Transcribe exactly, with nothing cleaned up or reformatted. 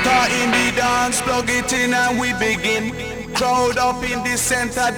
Car in the dance, plug it in and we begin. Crowd up in the center.